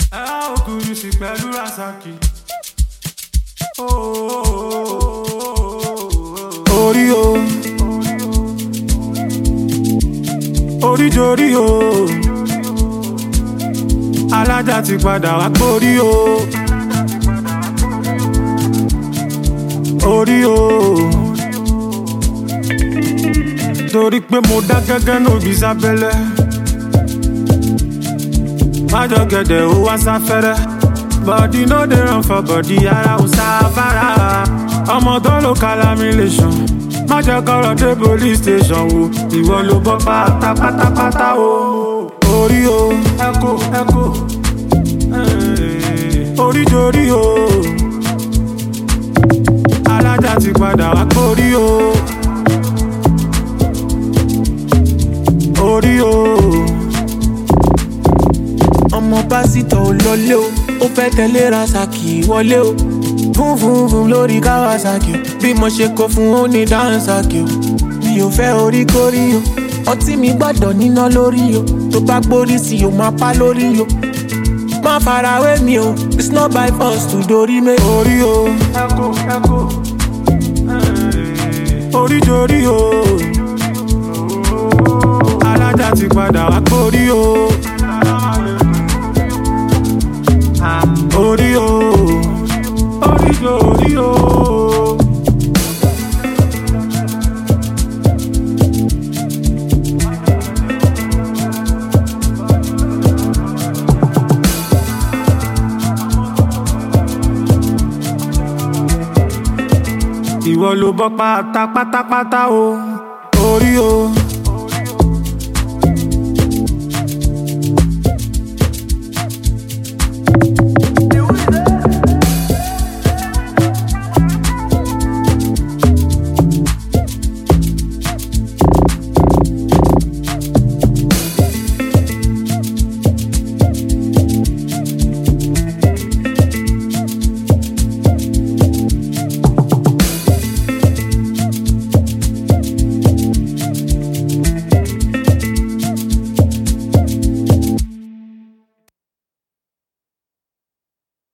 Okurusi pẹ̀lú Rasaki. Orí o, orí jorí o, alájà ti padà wá gbórí o. Orí o, torí pé mo dá gẹ́gẹ́ nóbi sábẹ́lẹ̀. Májọ gẹ̀dẹ̀ ó wá sáfẹ́rẹ́. Body no dey run for body, ara ò sáfárá. Ọmọ tó ló calamilation. Má jẹ́ kọ́rọ̀ dé police station wo. Ìwọ ló bọ́ pátápátápátá o. Orí o, ẹ̀kọ́. Orí jorí o. Alájà ti padà wá gbórí o. Orí o. Ọmọ pásítọ̀ ò lọlé o, ó fẹ́ tẹ̀lé Rasaki wọlé o. Fún lórí Kawasaki o, bí mo ṣe kó fún ó ní dáńsàkì o. Mi ò fẹ́ orí kórí o, ọtí mi gbọ́dọ̀ níná lórí o. Tó bá gbórí sí o, máa pa lórí o. Má farawé mi o, it's not by force to dorí mi. Orí o, ẹ̀kọ́. Orí jorí o. Alájà ti padà wá gbórí o. Orí o, orí jorí o. Ìwọ ló bọ́ pátápátápátá o. Orí o.